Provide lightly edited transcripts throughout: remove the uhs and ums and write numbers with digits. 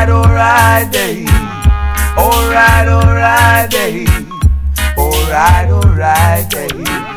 alright, day. Alright, day. Alright, day.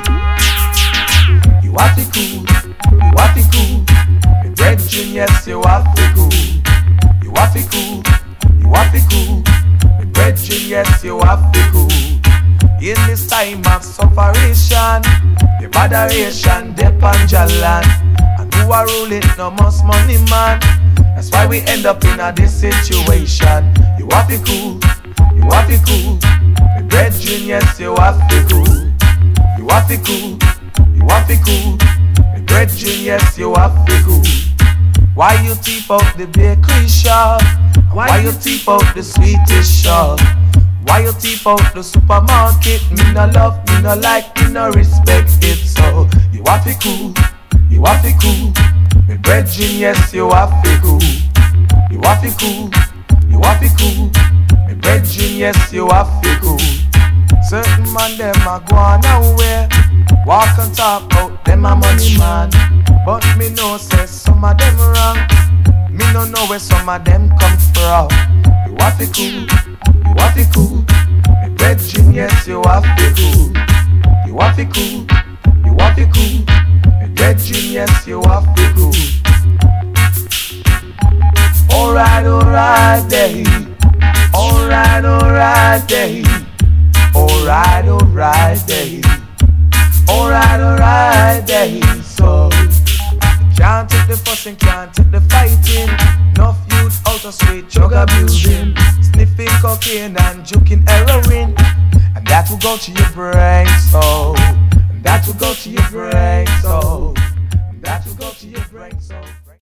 You have to cool, you have to cool. Me brethren, yes, you have to cool. You have to cool, you have to cool. Me brethren, yes, you have to cool. In this time of sufferation, the moderation depend your land. And who are ruling no most money man. That's why we end up in this situation. You have to cool, you have to cool. Me brethren, yes, you have to cool. You have to cool, you have to cool. Me brethren, yes, you have to cool. Why you teep out the bakery shop? Why you teep out the sweetest shop? Why you teep out the supermarket? Me no love, me no like, me no respect it. So you have to cool, you have to cool. Me brethren, yes, you have to cool. You have to cool, you have to cool. Me brethren, yes, you have to cool. Certain man them a go on nowhere. Walk and talk about them a money man. But me know say some of them wrong. Me no know where some of them come from. You have to cool, you have to cool. Me brethren, yes, you have to cool. You have to cool, you have to cool. Me brethren, yes, you have to cool. Alright, day. Alright, day. Alright, day. Alright, day. So can't take the fussing, can't take the fighting. Enough youth out of street drug abusing, sniffing cocaine and juking heroin. And that will go to your brain, so. And that will go to your brain, so. And that will go to your brain, so.